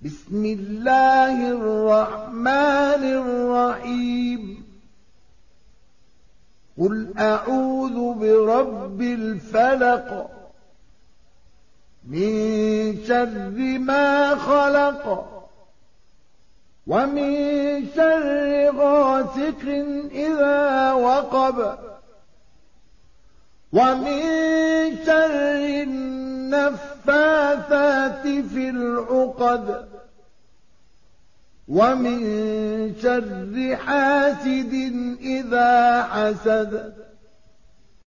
بسم الله الرحمن الرحيم قل أعوذ برب الفلق من شر ما خلق ومن شر غاسق إذا وقب ومن شر النفاثات في العقد ومن شر حاسد إذا حسد